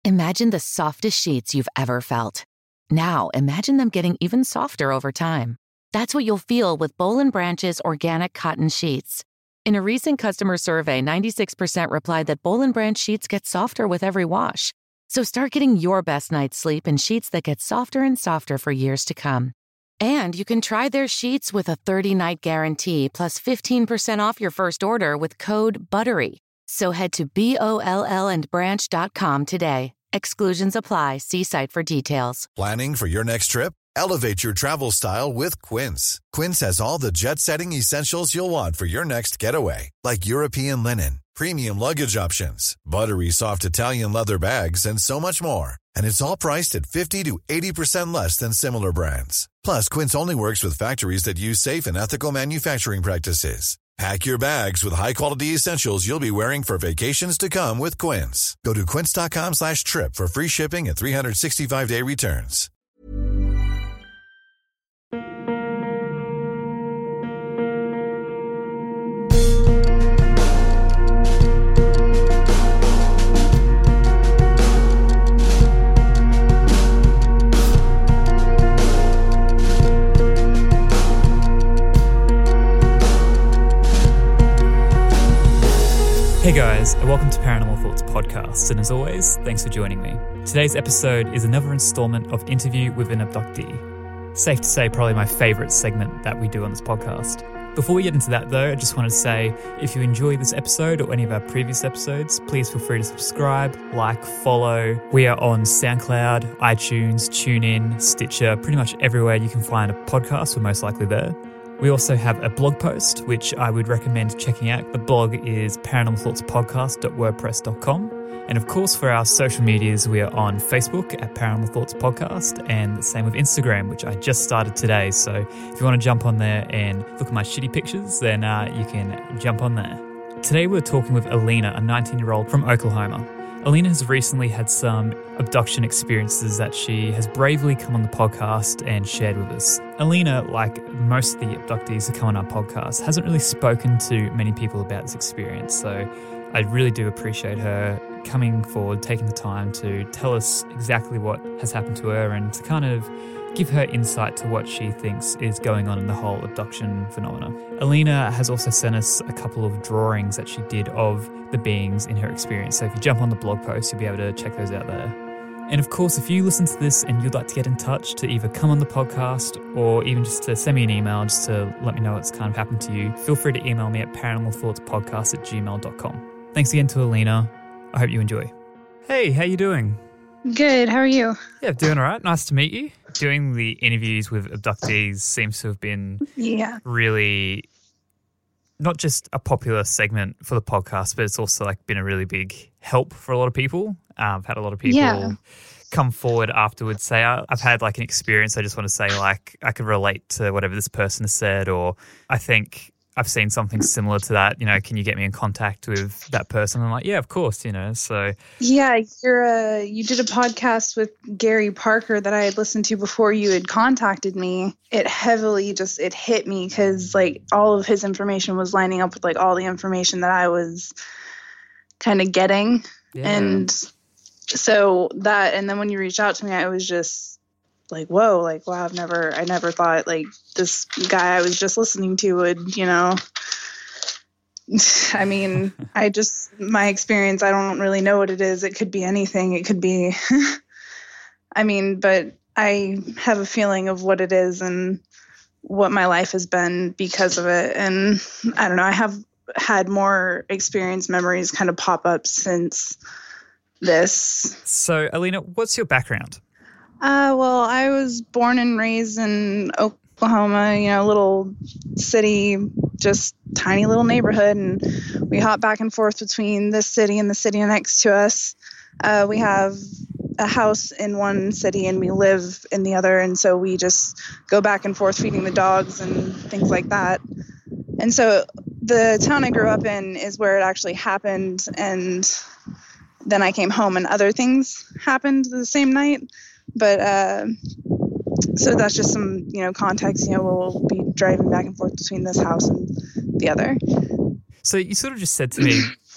Imagine the softest sheets you've ever felt. Now, imagine them getting even softer over time. That's what you'll feel with Boll & Branch's organic cotton sheets. In a recent customer survey, 96% replied that Boll & Branch sheets get softer with every wash. So start getting your best night's sleep in sheets that get softer and softer for years to come. And you can try their sheets with a 30-night guarantee plus 15% off your first order with code BUTTERY. So head to BOLLandbranch.com today. Exclusions apply. See site for details. Planning for your next trip? Elevate your travel style with Quince. Quince has all the jet-setting essentials you'll want for your next getaway, like European linen, premium luggage options, buttery soft Italian leather bags, and so much more. And it's all priced at 50 to 80% less than similar brands. Plus, Quince only works with factories that use safe and ethical manufacturing practices. Pack your bags with high-quality essentials you'll be wearing for vacations to come with Quince. Go to quince.com/trip for free shipping and 365-day returns. Hey guys, and welcome to Paranormal Thoughts Podcast, and as always, thanks for joining me. Today's episode is another installment of Interview with an Abductee. Safe to say, probably my favourite segment that we do on this podcast. Before we get into that though, I just wanted to say, if you enjoy this episode or any of our previous episodes, please feel free to subscribe, like, follow. We are on SoundCloud, iTunes, TuneIn, Stitcher, pretty much everywhere you can find a podcast, we're most likely there. We also have a blog post, which I would recommend checking out. The blog is paranormalthoughtspodcast.wordpress.com. And of course, for our social medias, we are on Facebook at Paranormal Thoughts Podcast, and the same with Instagram, which I just started today. So if you want to jump on there and look at my shitty pictures, then you can jump on there. Today we're talking with Alina, a 19-year-old from Oklahoma. Alina has recently had some abduction experiences that she has bravely come on the podcast and shared with us. Alina, like most of the abductees who come on our podcast, hasn't really spoken to many people about this experience. So I really do appreciate her coming forward, taking the time to tell us exactly what has happened to her and to kind of give her insight to what she thinks is going on in the whole abduction phenomena. Alina has also sent us a couple of drawings that she did of the beings in her experience. So if you jump on the blog post, you'll be able to check those out there. And of course, if you listen to this and you'd like to get in touch to either come on the podcast or even just to send me an email just to let me know what's kind of happened to you, feel free to email me at paranormalthoughtspodcast@gmail.com. Thanks again to Alina. I hope you enjoy. Hey, how you doing? Good. How are you? Yeah, doing all right. Nice to meet you. Doing the interviews with abductees seems to have been really not just a popular segment for the podcast, but it's also like been a really big help for a lot of people. I've had a lot of people come forward afterwards say, I've had like an experience. I just want to say like I could relate to whatever this person has said, or I think I've seen something similar to that, you know, can you get me in contact with that person? I'm like, yeah, of course, you know, so. Yeah, you did a podcast with Gary Parker that I had listened to before you had contacted me. It heavily it hit me because like all of his information was lining up with like all the information that I was kind of getting. Yeah. And so that, and then when you reached out to me, I was just like, whoa, like, wow, I never thought like this guy I was just listening to would, you know, I mean, my experience, I don't really know what it is. It could be anything. It could be, I mean, but I have a feeling of what it is and what my life has been because of it. And I don't know, I have had more experience memories kind of pop up since this. So, Alina, what's your background? Well, I was born and raised in Oklahoma, you know, little city, just tiny little neighborhood. And we hop back and forth between this city and the city next to us. We have a house in one city and we live in the other. And so we just go back and forth feeding the dogs and things like that. And so the town I grew up in is where it actually happened. And then I came home and other things happened the same night. But so that's just some, you know, context. You know, we'll be driving back and forth between this house and the other. So you sort of just said to me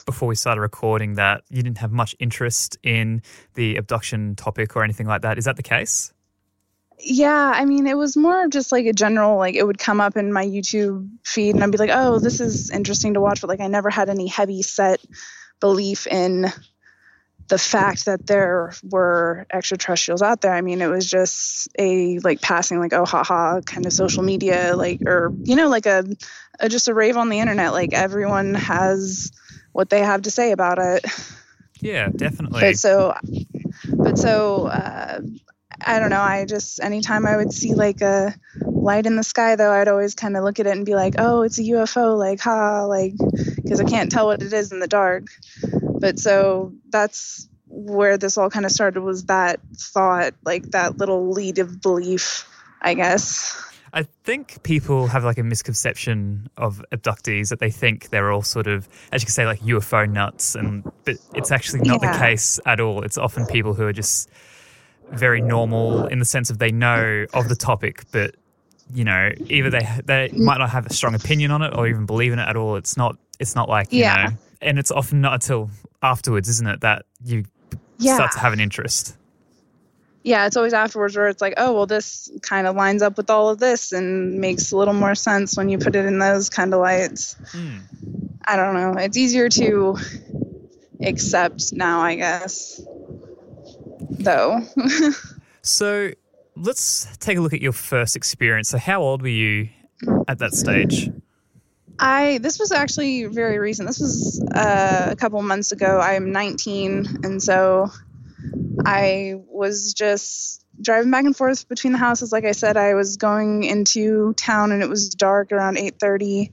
before we started recording that you didn't have much interest in the abduction topic or anything like that. Is that the case? Yeah, I mean, it was more of just like a general, like it would come up in my YouTube feed and I'd be like, oh, this is interesting to watch. But like I never had any heavy set belief in the fact that there were extraterrestrials out there. I mean, it was just a like passing, like, oh, haha, kind of social media, like, or, you know, like just a rave on the internet. Like everyone has what they have to say about it. Yeah, definitely. But so, I don't know. I just, anytime I would see like a light in the sky, though, I'd always kind of look at it and be like, oh, it's a UFO, like, ha, like, because I can't tell what it is in the dark. But so that's where this all kind of started, was that thought, like that little lead of belief, I guess. I think people have like a misconception of abductees, that they think they're all sort of, as you could say, like UFO nuts, but it's actually not the case at all. It's often people who are just very normal in the sense of they know of the topic, but you know, either they might not have a strong opinion on it or even believe in it at all. It's not like, you know, and it's often not until afterwards, isn't it, that you start to have an interest. Yeah, it's always afterwards where it's like, oh, well, this kind of lines up with all of this and makes a little more sense when you put it in those kind of lights. I don't know. It's easier to accept now, I guess, though. So let's take a look at your first experience. So how old were you at that stage? This was actually very recent. This was a couple months ago. I'm 19, and so I was just driving back and forth between the houses. Like I said, I was going into town, and it was dark around 8:30.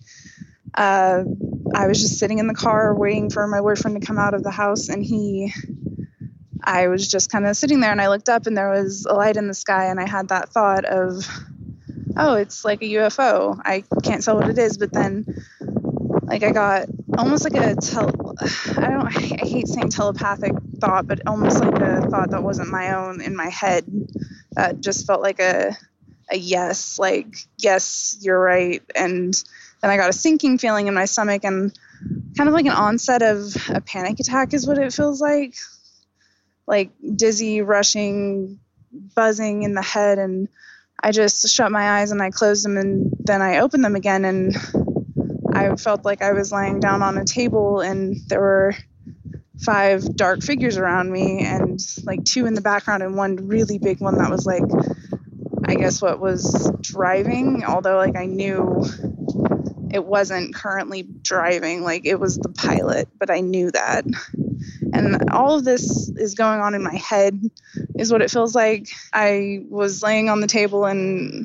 I was just sitting in the car waiting for my boyfriend to come out of the house, and I was just kind of sitting there, and I looked up, and there was a light in the sky, and I had that thought of, oh, it's like a UFO. I can't tell what it is, but then like I got almost like I hate saying telepathic thought, but almost like a thought that wasn't my own in my head, that just felt like a yes, like, yes, you're right. And then I got a sinking feeling in my stomach, and kind of like an onset of a panic attack is what it feels like dizzy, rushing, buzzing in the head. And I just shut my eyes and I closed them, and then I opened them again, and I felt like I was lying down on a table, and there were 5 dark figures around me, and like 2 in the background and 1 really big one that was like, I guess what was driving, although like I knew it wasn't currently driving, like it was the pilot, but I knew that. And all of this is going on in my head, is what it feels like. I was laying on the table, and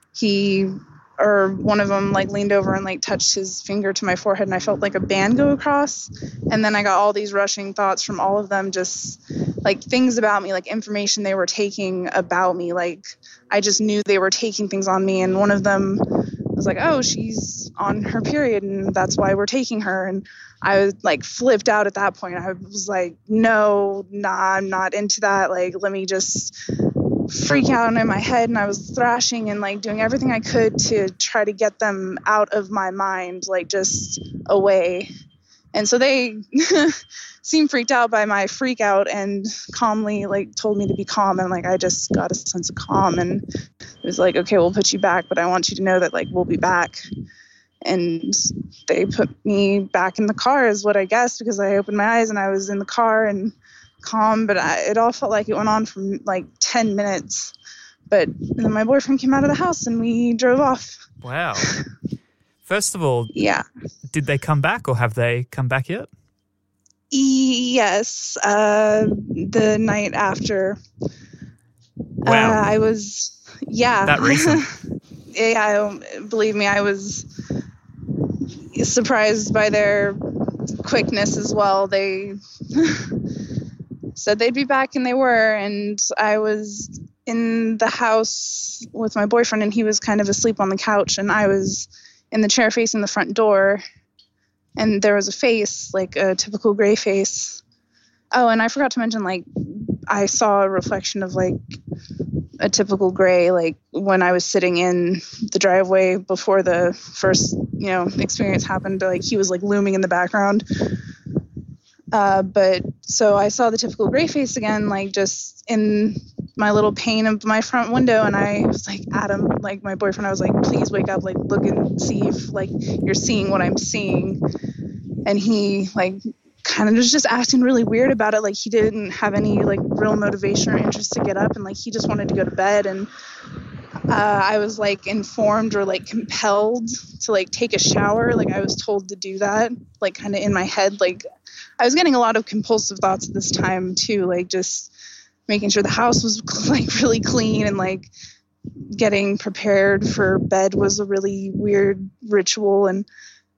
one of them like leaned over and like touched his finger to my forehead, and I felt like a band go across. And then I got all these rushing thoughts from all of them, just like things about me, like information they were taking about me. Like I just knew they were taking things on me. And one of them was like, oh, she's on her period, and that's why we're taking her. And I was like flipped out at that point. I was like, no, nah, I'm not into that. Like, let me just freak out in my head. And I was thrashing and like doing everything I could to try to get them out of my mind, like just away. And so they seemed freaked out by my freak out, and calmly like told me to be calm. And like I just got a sense of calm, and it was like, okay, we'll put you back, but I want you to know that like we'll be back. And they put me back in the car, is what I guessed, because I opened my eyes and I was in the car and calm. But it all felt like it went on for like 10 minutes. But then my boyfriend came out of the house and we drove off. Wow. First of all, yeah. Did they come back, or have they come back yet? Yes. The night after. Wow. I was, yeah. That recent? Yeah, believe me, I was surprised by their quickness as well. They said they'd be back, and they were. And I was in the house with my boyfriend, and he was kind of asleep on the couch, and I was in the chair facing the front door, and there was a face, like a typical gray face. Oh, and I forgot to mention, like, I saw a reflection of like a typical gray, like when I was sitting in the driveway before the first, experience happened. Like he was like looming in the background. But so I saw the typical gray face again, like just in my little pane of my front window. And I was like, Adam, like my boyfriend, I was like, please wake up, like look and see if like you're seeing what I'm seeing. And he like kind of was just acting really weird about it. Like he didn't have any like real motivation or interest to get up. And like he just wanted to go to bed. And I was like informed or like compelled to like take a shower. Like I was told to do that, like kind of in my head. Like I was getting a lot of compulsive thoughts at this time too, like just making sure the house was like really clean and like getting prepared for bed was a really weird ritual. And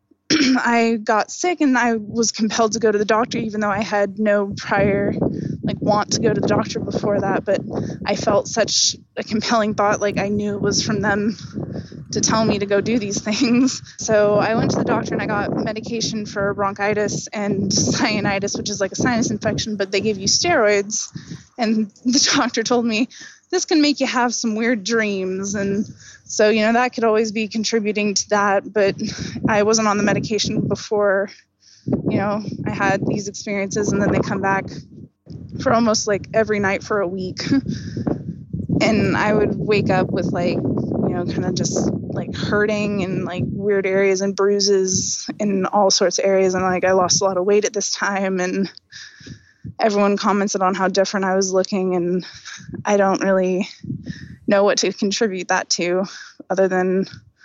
I got sick and I was compelled to go to the doctor, even though I had no prior like want to go to the doctor before that. But I felt such a compelling thought, like I knew it was from them to tell me to go do these things. So I went to the doctor and I got medication for bronchitis and sinusitis, which is like a sinus infection, but they give you steroids. And the doctor told me, this can make you have some weird dreams. And so, you know, that could always be contributing to that. But I wasn't on the medication before, you know, I had these experiences, and then they come back for almost like every night for a week. And I would wake up with like, you know, kind of just like hurting and like weird areas and bruises in all sorts of areas. And like I lost a lot of weight at this time, and everyone commented on how different I was looking, and I don't really know what to contribute that to other than,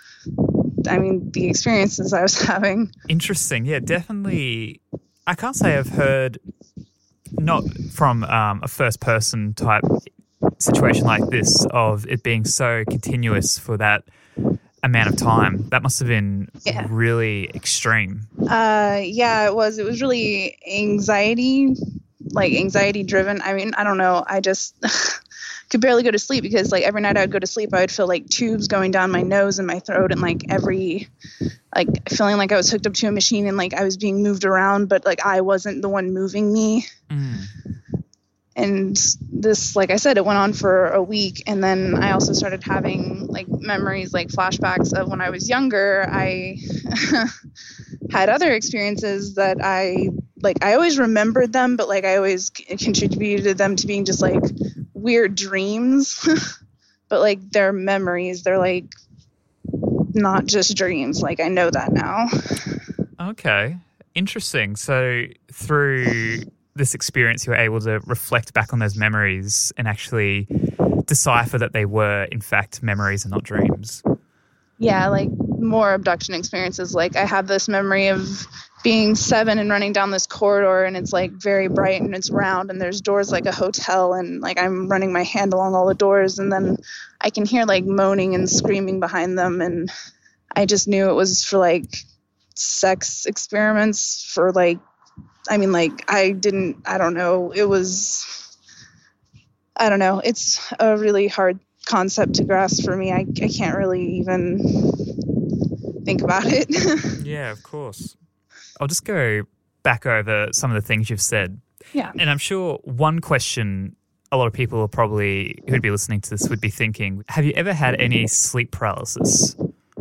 I mean, the experiences I was having. Interesting. Yeah, definitely. I can't say I've heard, not from a first person type situation like this, of it being so continuous for that amount of time. That must have been really extreme. Yeah, it was. It was really anxiety driven. I mean, I don't know. I just could barely go to sleep because like every night I would go to sleep, I would feel like tubes going down my nose and my throat, and like feeling like I was hooked up to a machine and like I was being moved around, but like I wasn't the one moving me. And this, like I said, it went on for a week. And then I also started having like memories, like flashbacks of when I was younger. I had other experiences that I always remembered them, but like I always contributed them to being just like weird dreams. But like they're memories. They're like not just dreams. Like I know that now. Okay. Interesting. So through this experience, you were able to reflect back on those memories and actually decipher that they were, in fact, memories and not dreams. Yeah, like more abduction experiences. Like I have this memory of being 7 and running down this corridor, and it's like very bright and it's round and there's doors like a hotel, and like I'm running my hand along all the doors, and then I can hear like moaning and screaming behind them, and I just knew it was for like sex experiments for like, I mean, like, I don't know. It was, I don't know. It's a really hard concept to grasp for me. I can't really even think about it. Yeah, of course. I'll just go back over some of the things you've said. Yeah. And I'm sure one question a lot of people are probably, who'd be listening to this, would be thinking, have you ever had any sleep paralysis?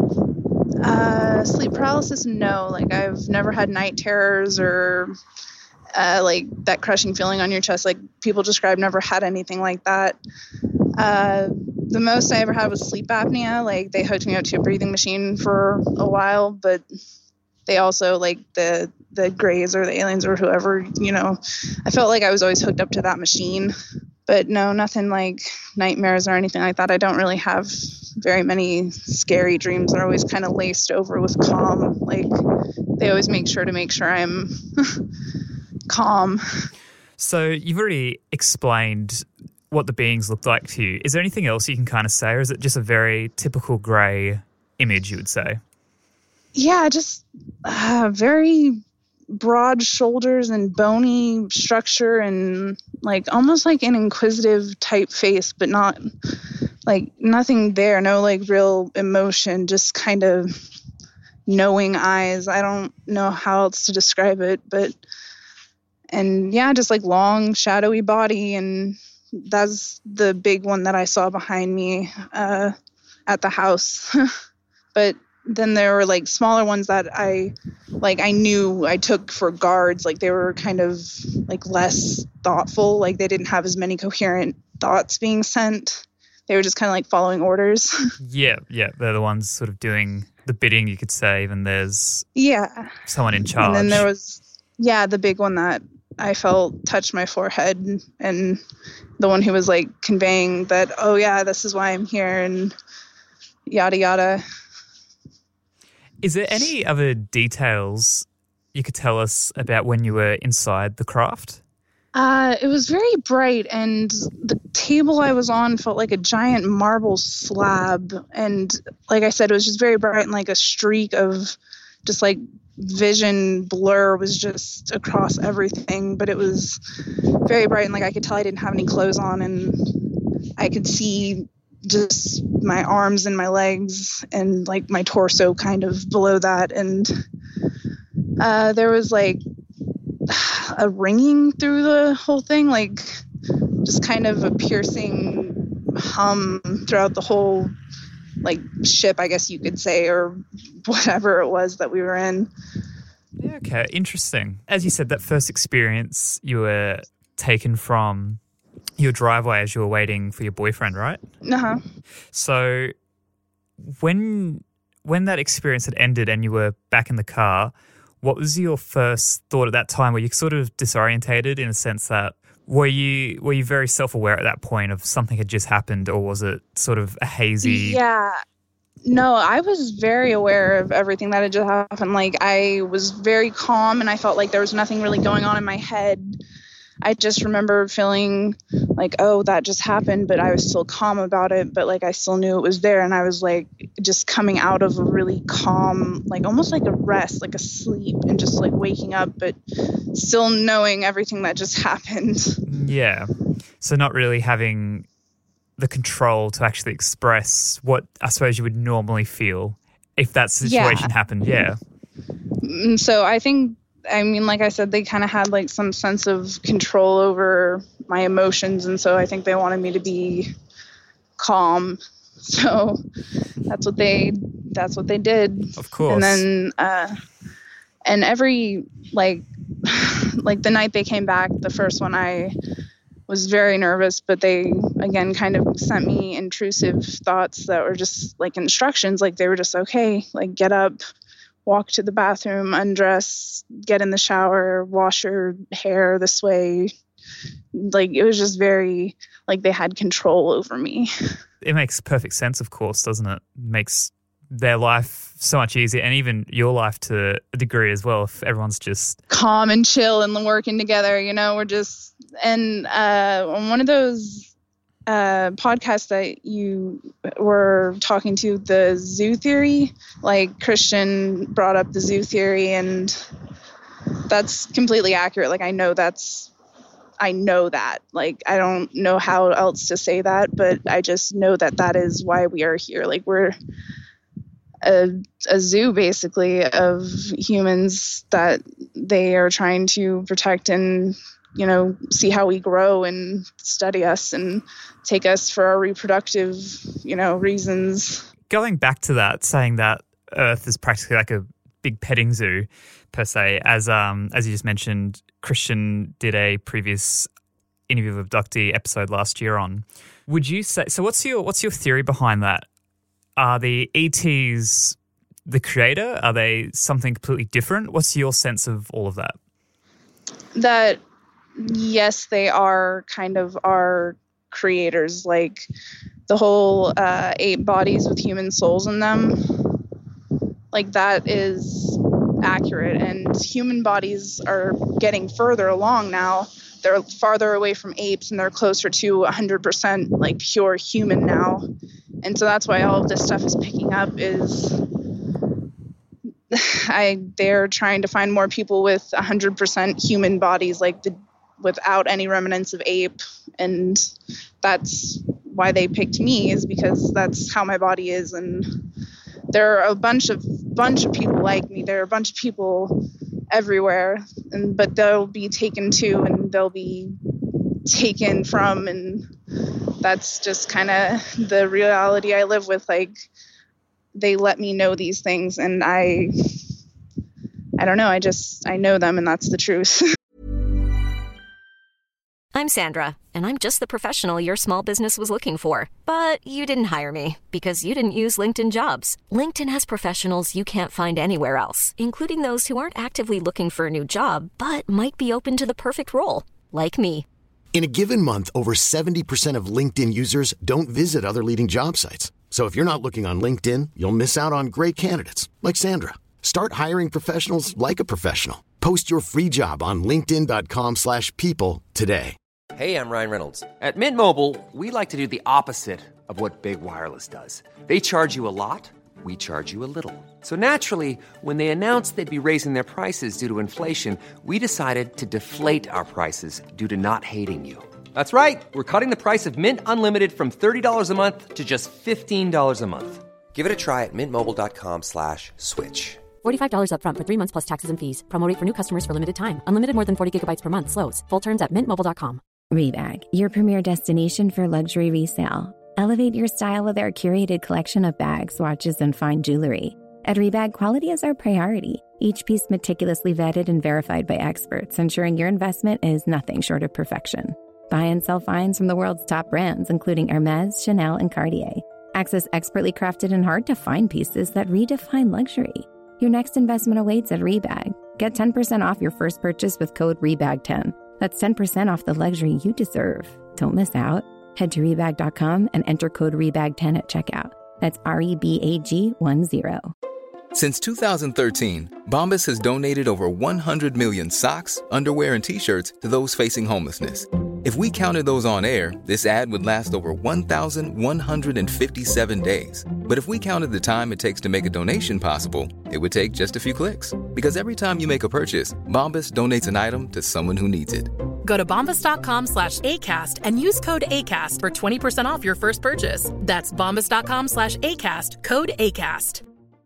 Sleep paralysis, no. Like I've never had night terrors or like that crushing feeling on your chest like people describe. Never had anything like that. The most I ever had was sleep apnea. Like they hooked me up to a breathing machine for a while, but they also, like the Greys or the aliens or whoever, you know, I felt like I was always hooked up to that machine. But no, nothing like nightmares or anything like that. I don't really have very many scary dreams. They're always kind of laced over with calm. Like they always make sure I'm calm. So you've already explained what the beings looked like to you. Is there anything else you can kind of say, or is it just a very typical Grey image, you would say? Yeah, just very broad shoulders and bony structure, and like almost like an inquisitive type face, but not like nothing there. No like real emotion, just kind of knowing eyes. I don't know how else to describe it, and yeah, just like long shadowy body. And that's the big one that I saw behind me at the house. But then there were like smaller ones that I knew I took for guards. Like they were kind of like less thoughtful. Like they didn't have as many coherent thoughts being sent. They were just kind of like following orders. Yeah. They're the ones sort of doing the bidding, you could say. Even there's someone in charge. And then there was, the big one that I felt touched my forehead, and the one who was like conveying that, oh yeah, this is why I'm here, and yada yada. Is there any other details you could tell us about when you were inside the craft? It was very bright, and the table I was on felt like a giant marble slab. And like I said, it was just very bright, and like a streak of just like vision blur was just across everything. But it was very bright, and like I could tell I didn't have any clothes on, and I could see just my arms and my legs and like my torso kind of below that. And there was like a ringing through the whole thing, like just kind of a piercing hum throughout the whole like ship, I guess you could say, or whatever it was that we were in. Yeah, okay, interesting. As you said, that first experience, you were taken from your driveway as you were waiting for your boyfriend, right? Uh-huh. So when that experience had ended and you were back in the car, what was your first thought at that time? Were you sort of disorientated in a sense that were you very self-aware at that point of something had just happened, or was it sort of a hazy? Yeah. No, I was very aware of everything that had just happened. Like I was very calm, and I felt like there was nothing really going on in my head. I just remember feeling like, oh, that just happened, but I was still calm about it. But like I still knew it was there, and I was like just coming out of a really calm, like almost like a rest, like a sleep, and just like waking up, but still knowing everything that just happened. Yeah. So not really having the control to actually express what I suppose you would normally feel if that situation happened. Yeah. So I think, I mean, like I said, they kind of had like some sense of control over my emotions. And so I think they wanted me to be calm. So that's what they did. Of course. And then, and every, like the night they came back, the first one, I was very nervous, but they, again, kind of sent me intrusive thoughts that were just like instructions. Like they were just, okay, like get up, walk to the bathroom, undress, get in the shower, wash your hair this way. Like it was just very, like they had control over me. It makes perfect sense, of course, doesn't it? Makes their life so much easier, and even your life to a degree as well, if everyone's just calm and chill and working together, you know. We're just, and on one of those podcasts that you were talking to, the zoo theory, like Christian brought up the zoo theory, and that's completely accurate. Like I know that. Like I don't know how else to say that, but I just know that is why we are here. Like we're a zoo basically of humans that they are trying to protect and, you know, see how we grow and study us and take us for our reproductive, you know, reasons. Going back to that, saying that Earth is practically like a big petting zoo per se, as you just mentioned, Christian did a previous interview with Abductee episode last year on. Would you say, so what's your theory behind that? Are the ETs the creator? Are they something completely different? What's your sense of all of that? That, yes, they are kind of our creators. Like the whole 8 bodies with human souls in them, like that is accurate. And human bodies are getting further along now. They're farther away from apes, and they're closer to 100% like pure human now. And so that's why all of this stuff is picking up, is they're trying to find more people with 100% human bodies, like without any remnants of ape. And that's why they picked me, is because that's how my body is. And there are a bunch of people like me. There are a bunch of people everywhere, but they'll be taken to, and they'll be taken from, and that's just kind of the reality I live with. Like they let me know these things, and I don't know, I know them, and that's the truth. I'm Sandra, and I'm just the professional your small business was looking for. But you didn't hire me because you didn't use LinkedIn Jobs. LinkedIn has professionals you can't find anywhere else, including those who aren't actively looking for a new job, but might be open to the perfect role, like me. In a given month, over 70% of LinkedIn users don't visit other leading job sites. So if you're not looking on LinkedIn, you'll miss out on great candidates like Sandra. Start hiring professionals like a professional. Post your free job on linkedin.com/people today. Hey, I'm Ryan Reynolds. At Mint Mobile, we like to do the opposite of what Big Wireless does. They charge you a lot, we charge you a little. So naturally, when they announced they'd be raising their prices due to inflation, we decided to deflate our prices due to not hating you. That's right. We're cutting the price of Mint Unlimited from $30 a month to just $15 a month. Give it a try at mintmobile.com/switch. $45 up front for 3 months plus taxes and fees. Promo rate for new customers for limited time. Unlimited more than 40 gigabytes per month. Slows full terms at mintmobile.com. Rebag, your premier destination for luxury resale. Elevate your style with our curated collection of bags, watches, and fine jewelry. At Rebag, quality is our priority. Each piece meticulously vetted and verified by experts, ensuring your investment is nothing short of perfection. Buy and sell finds from the world's top brands, including Hermes, Chanel, and Cartier. Access expertly crafted and hard-to-find pieces that redefine luxury. Your next investment awaits at Rebag. Get 10% off your first purchase with code REBAG10. That's 10% off the luxury you deserve. Don't miss out. Head to Rebag.com and enter code REBAG10 at checkout. That's REBAG10. Since 2013, Bombas has donated over 100 million socks, underwear, and T-shirts to those facing homelessness. If we counted those on air, this ad would last over 1,157 days. But if we counted the time it takes to make a donation possible, it would take just a few clicks. Because every time you make a purchase, Bombas donates an item to someone who needs it. Go to bombas.com/ACAST and use code ACAST for 20% off your first purchase. That's bombas.com/ACAST, code ACAST.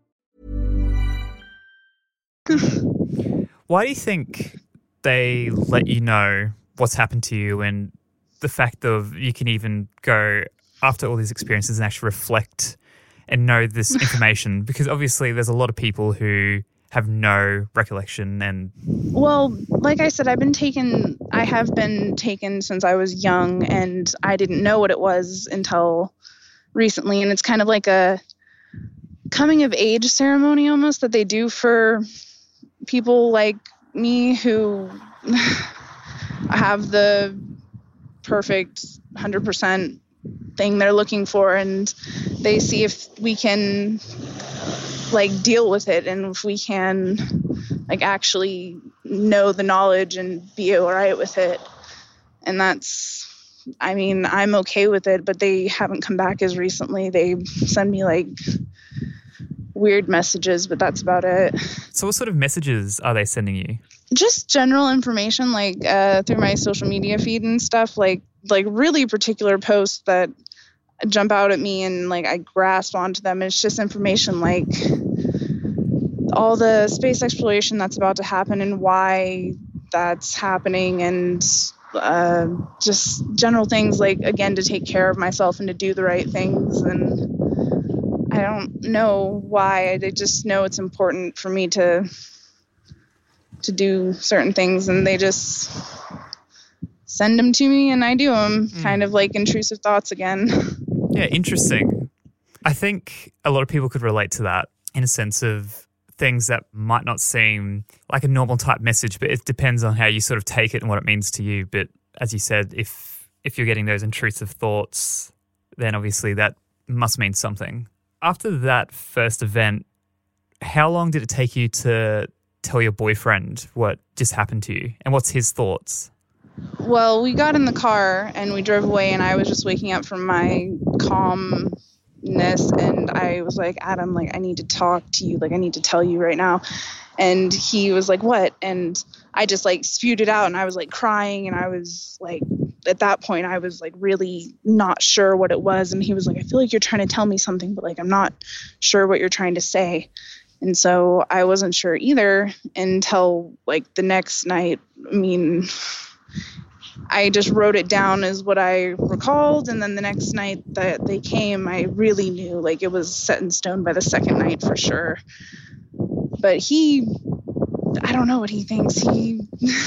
Why do you think they let you know what's happened to you, and the fact of you can even go after all these experiences and actually reflect and know this information? Because obviously there's a lot of people who have no recollection. And well, like I said, I have been taken since I was young, and I didn't know what it was until recently. And it's kind of like a coming of age ceremony almost that they do for people like me who have the perfect 100% thing they're looking for, and they see if we can like deal with it, and if we can like actually know the knowledge and be all right with it. And that's, I mean, I'm okay with it, but they haven't come back as recently. They send me like weird messages, but that's about it. So what sort of messages are they sending you? Just general information, like through my social media feed and stuff, like really particular posts that jump out at me and like I grasp onto them. It's just information like all the space exploration that's about to happen and why that's happening, and just general things like, again, to take care of myself and to do the right things. And I don't know why. I just know it's important for me to do certain things, and they just send them to me and I do them. Kind of like intrusive thoughts again. Yeah, interesting. I think a lot of people could relate to that in a sense of things that might not seem like a normal type message, but it depends on how you sort of take it and what it means to you. But as you said, if you're getting those intrusive thoughts, then obviously that must mean something. After that first event, how long did it take you to tell your boyfriend what just happened to you, and what's his thoughts? Well, we got in the car and we drove away, and I was just waking up from my calmness, and I was like, Adam, like, I need to talk to you. Like, I need to tell you right now. And he was like, what? And I just like spewed it out, and I was like crying, and I was like, at that point, I was like really not sure what it was. And he was like, I feel like you're trying to tell me something, but like, I'm not sure what you're trying to say. And so I wasn't sure either until like the next night. I mean, I just wrote it down as what I recalled. And then the next night that they came, I really knew, like, it was set in stone by the second night for sure. But I don't know what he thinks. He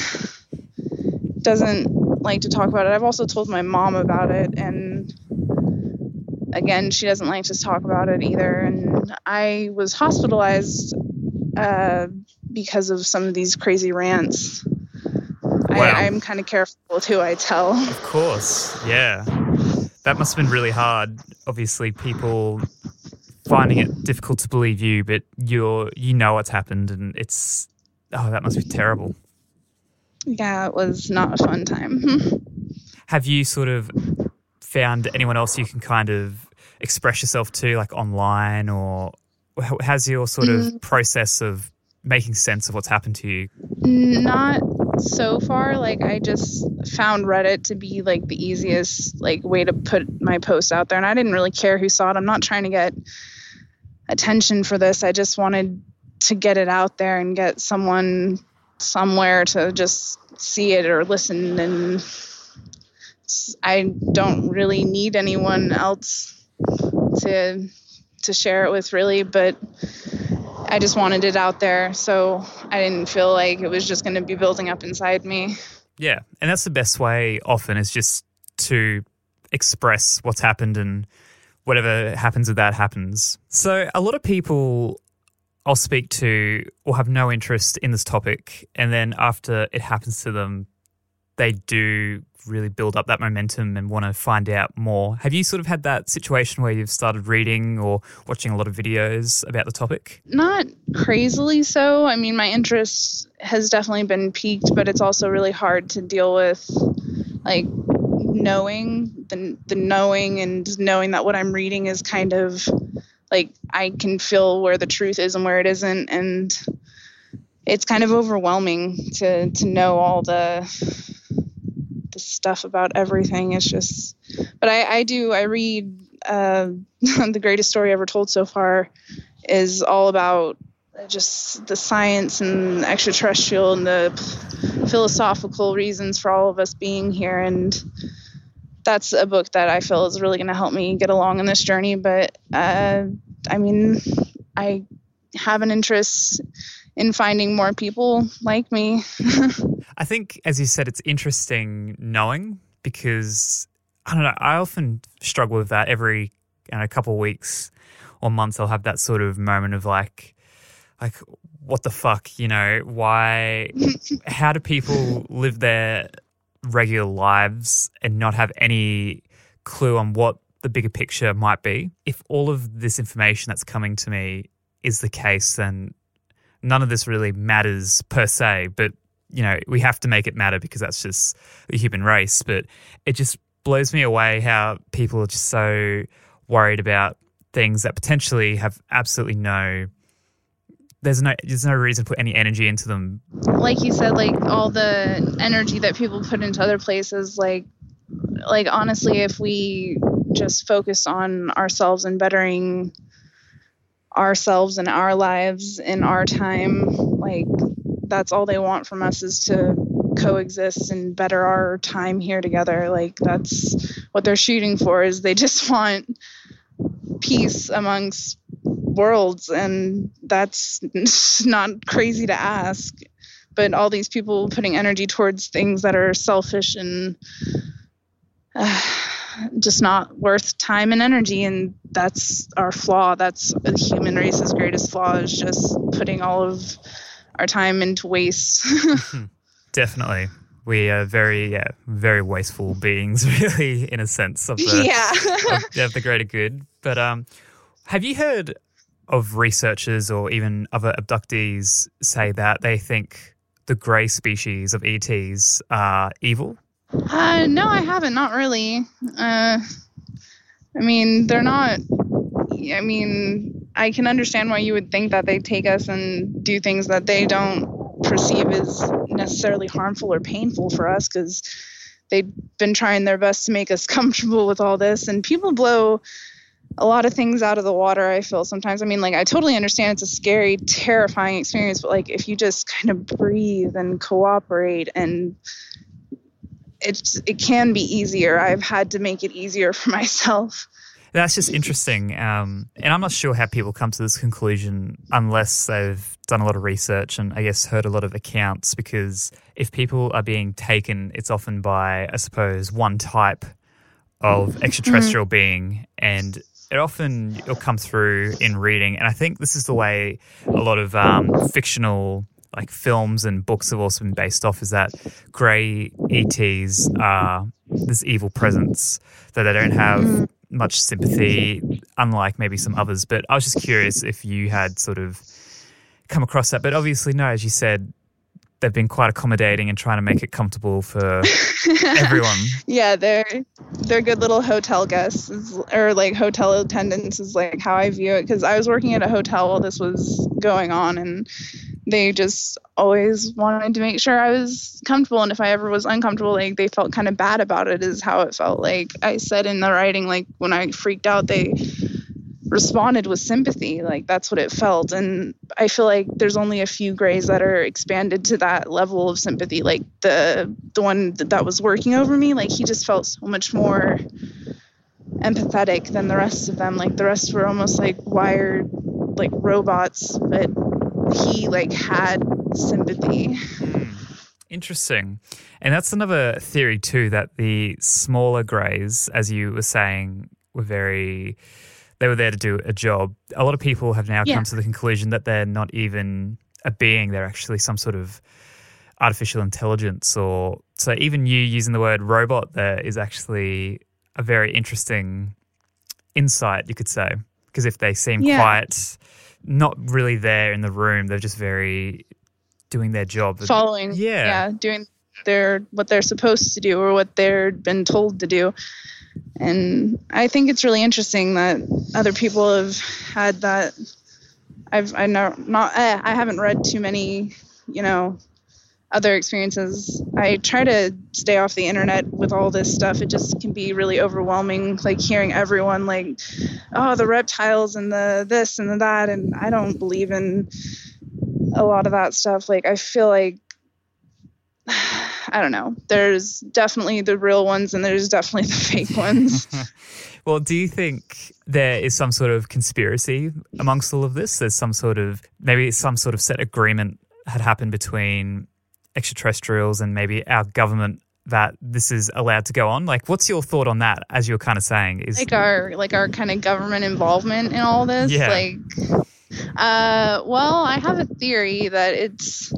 doesn't like to talk about it. I've also told my mom about it, and again, she doesn't like to talk about it either. And I was hospitalized because of some of these crazy rants. Wow. I'm kind of careful with who I tell. Of course, yeah. That must have been really hard. Obviously, people finding it difficult to believe you, but you know what's happened, and that must be terrible. Yeah, it was not a fun time. Have you sort of found anyone else you can kind of express yourself to, like online, or how's your sort of process of making sense of what's happened to you? Not so far. Like, I just found Reddit to be like the easiest way to put my post out there, and I didn't really care who saw it. I'm not trying to get attention for this. I just wanted to get it out there and get someone somewhere to just see it or listen, and I don't really need anyone else to share it with, really, but I just wanted it out there, so I didn't feel like it was just going to be building up inside me. Yeah, and that's the best way often, is just to express what's happened, and whatever happens with that happens. So a lot of people I'll speak to will have no interest in this topic, and then after it happens to them, they do really build up that momentum and want to find out more. Have you sort of had that situation where you've started reading or watching a lot of videos about the topic? Not crazily so. I mean, my interest has definitely been piqued, but it's also really hard to deal with, like, knowing the knowing, and knowing that what I'm reading is kind of like, I can feel where the truth is and where it isn't, and it's kind of overwhelming to know all the stuff about everything. It's just, but I read The Greatest Story Ever Told So Far is all about just the science and extraterrestrial and the philosophical reasons for all of us being here, and that's a book that I feel is really going to help me get along in this journey. But I mean, I have an interest in finding more people like me. I think, as you said, it's interesting knowing, because, I don't know, I often struggle with that. Every couple of weeks or months, I'll have that sort of moment of like, what the fuck, why, how do people live their regular lives and not have any clue on what the bigger picture might be? If all of this information that's coming to me is the case, then none of this really matters per se, but we have to make it matter because that's just the human race. But it just blows me away how people are just so worried about things that potentially have absolutely there's no reason to put any energy into them. Like you said, like, all the energy that people put into other places, like honestly, if we just focus on ourselves and bettering ourselves and our lives in our time, like, that's all they want from us, is to coexist and better our time here together. Like, that's what they're shooting for, is they just want peace amongst worlds, and that's not crazy to ask. But all these people putting energy towards things that are selfish and just not worth time and energy, and that's our flaw. That's the human race's greatest flaw, is just putting all of our time into waste. Definitely. We are very wasteful beings, really, in a sense, of the greater good. But have you heard of researchers or even other abductees say that they think the grey species of ETs are evil? No, I haven't. Not really. I mean, they're not. I mean, I can understand why you would think that they take us and do things that they don't perceive as necessarily harmful or painful for us, because they've been trying their best to make us comfortable with all this. And people blow a lot of things out of the water, I feel sometimes. I mean, like, I totally understand it's a scary, terrifying experience, but, like, if you just kind of breathe and cooperate and it can be easier. I've had to make it easier for myself. That's just interesting. And I'm not sure how people come to this conclusion unless they've done a lot of research and I guess heard a lot of accounts, because if people are being taken, it's often by, I suppose, one type of extraterrestrial being, and it'll come through in reading. And I think this is the way a lot of fictional like films and books have also been based off, is that grey ETs are this evil presence, that they don't have much sympathy, unlike maybe some others. But I was just curious if you had sort of come across that. But obviously, no, as you said, they've been quite accommodating and trying to make it comfortable for everyone. Yeah, they're good little hotel guests, or like hotel attendants is like how I view it, because I was working at a hotel while this was going on, and they just always wanted to make sure I was comfortable, and if I ever was uncomfortable, like they felt kind of bad about it, is how it felt. Like I said in the writing, like when I freaked out, they responded with sympathy. Like that's what it felt. And I feel like there's only a few Greys that are expanded to that level of sympathy. Like the one that was working over me, like he just felt so much more empathetic than the rest of them. Like the rest were almost like wired like robots, but he like had sympathy. Interesting. And that's another theory too, that the smaller Greys, as you were saying, they were there to do a job. A lot of people have now come to the conclusion that they're not even a being, they're actually some sort of artificial intelligence. Or so even you using the word robot there is actually a very interesting insight, you could say, because if they seem quite not really there in the room, they're just very doing their job, following doing what they're supposed to do or what they're been told to do. And I think it's really interesting that other people have had that. I haven't read too many, other experiences. I try to stay off the internet with all this stuff. It just can be really overwhelming, like hearing everyone like, oh, the reptiles and the this and the that. And I don't believe in a lot of that stuff. Like, I feel like, I don't know. There's definitely the real ones and there's definitely the fake ones. Well, do you think there is some sort of conspiracy amongst all of this? There's maybe some sort of set agreement had happened between extraterrestrials and maybe our government that this is allowed to go on? Like, what's your thought on that, as you're kind of saying? Is our kind of government involvement in all this? Yeah. Like, well, I have a theory that it's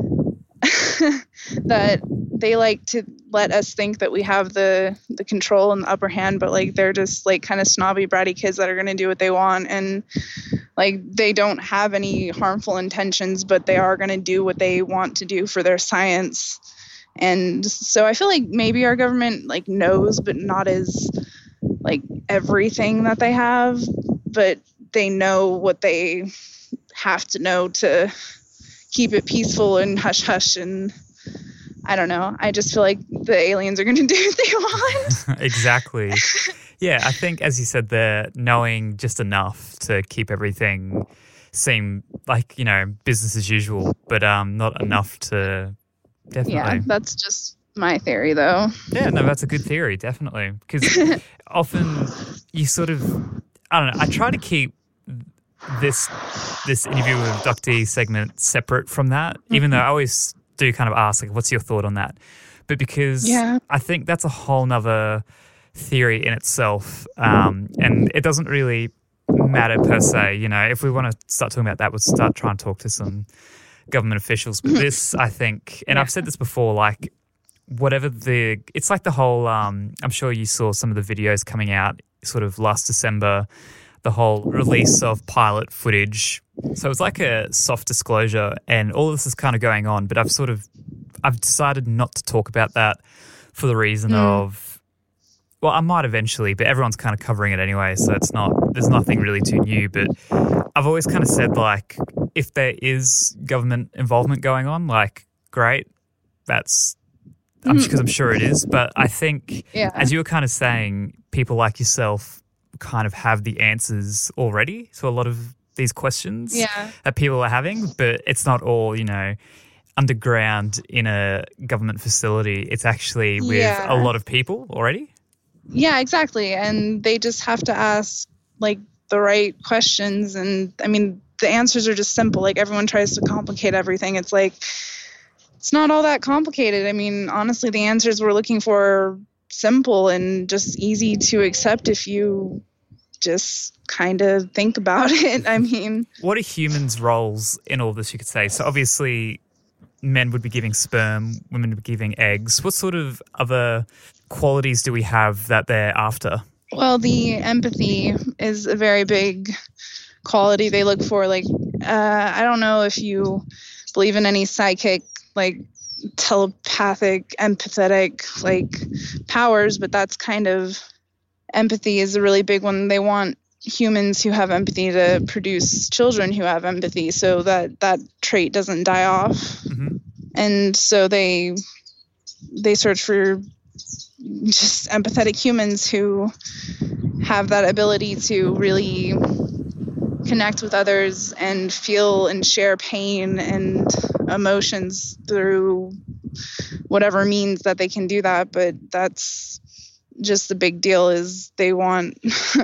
that they like to let us think that we have the control and the upper hand, but like they're just like kind of snobby, bratty kids that are going to do what they want, and like they don't have any harmful intentions, but they are going to do what they want to do for their science. And so I feel like maybe our government like knows, but not as like everything that they have, but they know what they have to know to keep it peaceful and hush hush. And I don't know. I just feel like the aliens are going to do what they want. Exactly. Yeah, I think, as you said, they're knowing just enough to keep everything seem like, business as usual, but not enough to definitely. Yeah, that's just my theory, though. Yeah, no, that's a good theory, definitely. Because often you sort of, I don't know, I try to keep this interview with Dr. D segment separate from that, even though I always do kind of ask, like, what's your thought on that? But because I think that's a whole nother theory in itself, and it doesn't really matter per se. If we want to start talking about that, we'll start trying to talk to some government officials. But this, I think, and I've said this before, like, it's like the whole, I'm sure you saw some of the videos coming out sort of last December, the whole release of pilot footage. So it's like a soft disclosure, and all this is kind of going on, but I've decided not to talk about that for the reason of, well, I might eventually, but everyone's kind of covering it anyway, so there's nothing really too new. But I've always kind of said, like, if there is government involvement going on, like, great, because I'm sure it is. But I think, as you were kind of saying, people like yourself kind of have the answers already to a lot of these questions that people are having, but it's not all, underground in a government facility. It's actually with a lot of people already. Yeah, exactly. And they just have to ask like the right questions. And I mean, the answers are just simple. Like everyone tries to complicate everything. It's like, it's not all that complicated. I mean, honestly, the answers we're looking for are simple and just easy to accept if you just kind of think about it. I mean, what are humans' roles in all this, you could say? So obviously men would be giving sperm, women would be giving eggs. What sort of other qualities do we have that they're after? Well, the empathy is a very big quality they look for. Like, I don't know if you believe in any psychic, like telepathic, empathetic, like powers, but that's kind of, empathy is a really big one. They want humans who have empathy to produce children who have empathy so that trait doesn't die off. Mm-hmm. And so they search for just empathetic humans who have that ability to really connect with others and feel and share pain and emotions through whatever means that they can do that. But that's just the big deal, is they want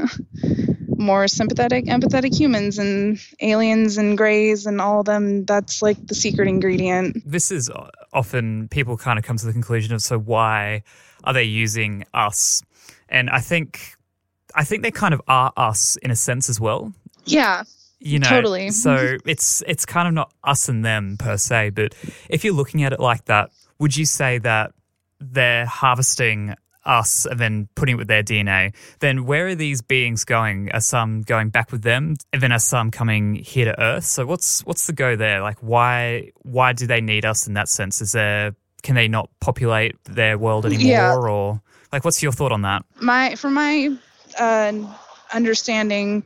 more sympathetic, empathetic humans, and aliens and greys and all of them. That's like the secret ingredient. This is often people kind of come to the conclusion of, so why are they using us? And I think they kind of are us in a sense as well. Yeah, you know, totally. So it's kind of not us and them per se, but if you're looking at it like that, would you say that they're harvesting us and then putting it with their DNA? Then where are these beings going? Are some going back with them, and then are some coming here to Earth? So what's the go there? Like, why do they need us in that sense? Can they not populate their world anymore? Yeah. Or like, what's your thought on that? From my understanding,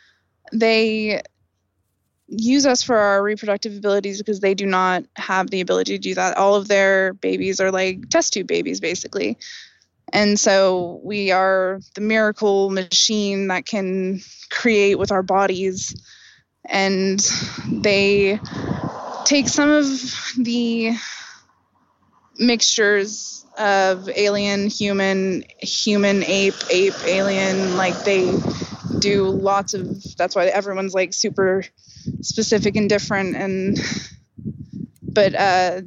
they use us for our reproductive abilities because they do not have the ability to do that. All of their babies are like test tube babies, basically. And so we are the miracle machine that can create with our bodies. And they take some of the mixtures of alien, human, ape, alien. Like they do lots of, that's why everyone's like super specific and different. But I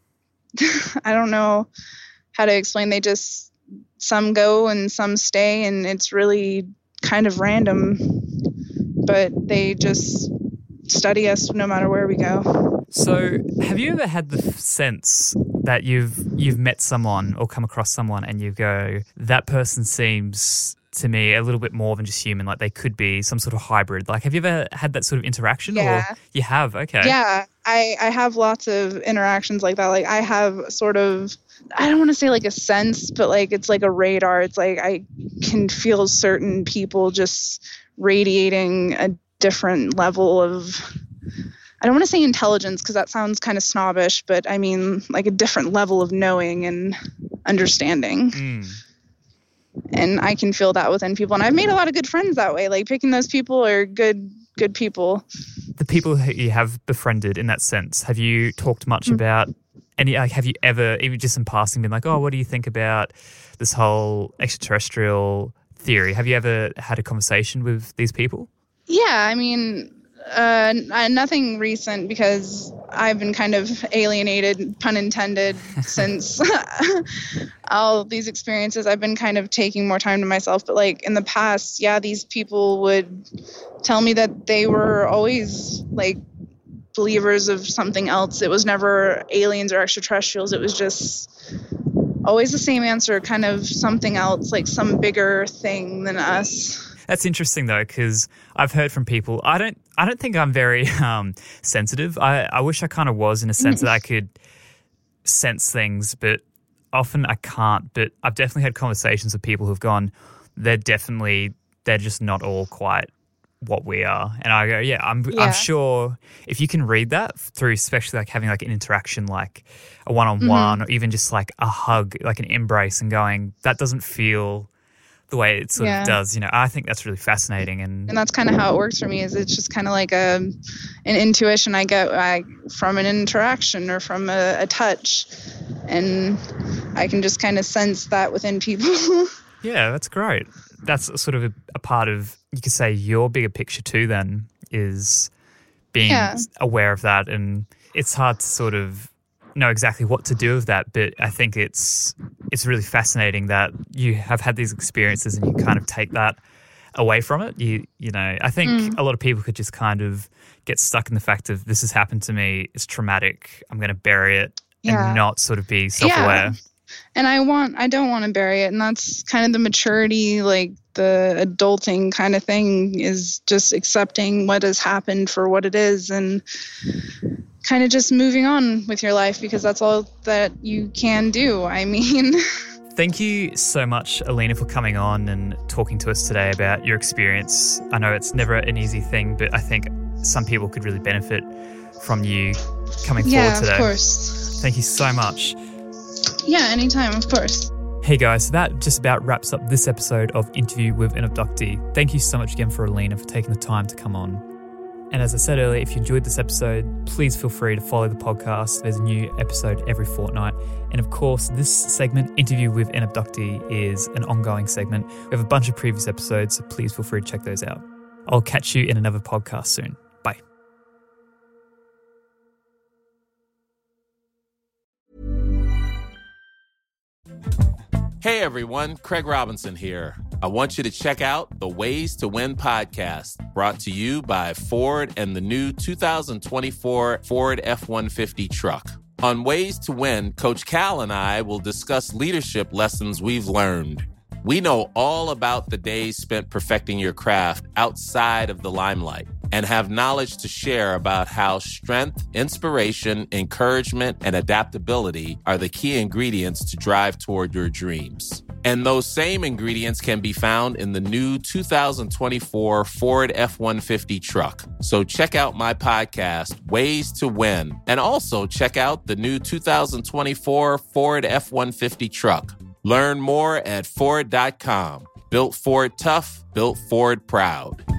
don't know how to explain. They just, some go and some stay, and it's really kind of random, but they just study us no matter where we go. So have you ever had the sense that you've met someone or come across someone and you go, that person seems to me a little bit more than just human, like they could be some sort of hybrid? Like, have you ever had that sort of interaction? Yeah. Or you have? Okay. Yeah, I have lots of interactions like that. Like I have sort of, I don't want to say like a sense, but like it's like a radar. It's like I can feel certain people just radiating a different level of, I don't want to say intelligence because that sounds kind of snobbish, but I mean like a different level of knowing and understanding. Mm. And I can feel that within people. And I've made a lot of good friends that way. Like picking those people are good people. The people who you have befriended in that sense, have you talked much about any, like, have you ever, even just in passing, been like, oh, what do you think about this whole extraterrestrial theory? Have you ever had a conversation with these people? Yeah, I mean, nothing recent because I've been kind of alienated, pun intended, since all these experiences. I've been kind of taking more time to myself. But like in the past, yeah, these people would tell me that they were always like believers of something else. It was never aliens or extraterrestrials. It was just always the same answer, kind of something else, like some bigger thing than us. That's interesting though, because I've heard from people. I don't think I'm very sensitive. I wish I kind of was, in a sense that I could sense things, but often I can't. But I've definitely had conversations with people who've gone, they're just not all quite what we are. And I go, yeah, I'm sure if you can read that through, especially like having like an interaction, like a one-on-one, or even just like a hug, like an embrace, and going, that doesn't feel the way it sort of does. I think that's really fascinating. And that's kind of how it works for me, is it's just kind of like an intuition I get from an interaction or from a touch. And I can just kind of sense that within people. Yeah, that's great. That's sort of a part of, you could say, your bigger picture too then, is being aware of that. And it's hard to sort of know exactly what to do with that, but I think it's really fascinating that you have had these experiences and you kind of take that away from it. I think a lot of people could just kind of get stuck in the fact of, this has happened to me, it's traumatic, I'm going to bury it, and not sort of be self-aware. And I don't want to bury it, and that's kind of the maturity, like the adulting kind of thing, is just accepting what has happened for what it is and kind of just moving on with your life, because that's all that you can do. I mean, thank you so much, Alina, for coming on and talking to us today about your experience. I know it's never an easy thing, but I think some people could really benefit from you coming forward today. Yeah, of course. Thank you so much. Yeah, anytime, of course. Hey guys, so that just about wraps up this episode of Interview with an Abductee. Thank you so much again for Alina for taking the time to come on. And as I said earlier, if you enjoyed this episode, please feel free to follow the podcast. There's a new episode every fortnight. And of course, this segment, Interview with an Abductee, is an ongoing segment. We have a bunch of previous episodes, so please feel free to check those out. I'll catch you in another podcast soon. Bye. Hey everyone, Craig Robinson here. I want you to check out the Ways to Win podcast, brought to you by Ford and the new 2024 Ford F-150 truck. On Ways to Win, Coach Cal and I will discuss leadership lessons we've learned. We know all about the days spent perfecting your craft outside of the limelight, and have knowledge to share about how strength, inspiration, encouragement, and adaptability are the key ingredients to drive toward your dreams. And those same ingredients can be found in the new 2024 Ford F-150 truck. So check out my podcast, Ways to Win, and also check out the new 2024 Ford F-150 truck. Learn more at Ford.com. Built Ford tough, built Ford proud.